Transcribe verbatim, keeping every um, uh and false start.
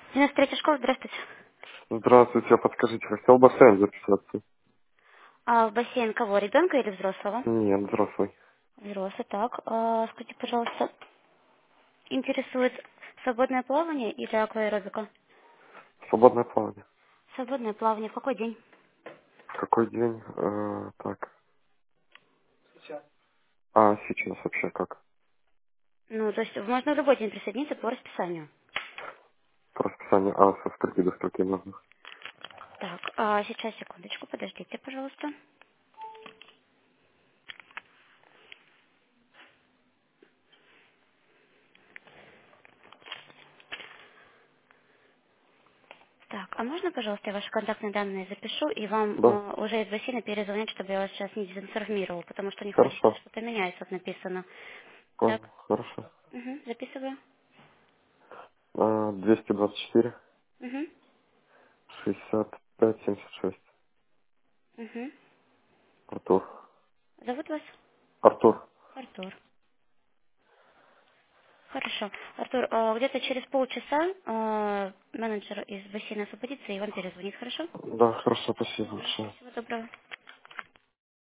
Меня третья школа, здравствуйте. Здравствуйте, а подскажите, хотел в бассейн записаться? А в бассейн кого, ребенка или взрослого? Нет, взрослый. Взрослый, так. А, скажите, пожалуйста, интересует свободное плавание или акваэробика? Свободное плавание. Свободное плавание. В какой день? Какой день? Э, так. А сейчас вообще как? Ну, то есть можно в любой день присоединиться по расписанию. По расписанию. А со скольки до скольки можно? Так, а сейчас, секундочку, подождите, пожалуйста. Так, а можно, пожалуйста, я ваши контактные данные запишу и вам Да. э, уже из бассейна перезвонить, чтобы я вас сейчас не дезинформировала, потому что у них вроде сейчас Хорошо. что-то меняется, вот написано. Так, Понял. Хорошо. угу, записываю. А, двести двадцать четыре Угу, шестьдесят пять семьдесят шесть. угу. Артур. Зовут вас? Артур. Артур. Хорошо. Артур, э, где-то через полчаса э, менеджер из бассейна освободится и вам перезвонит, хорошо? Да, хорошо, спасибо Пожалуйста, большое. всего доброго.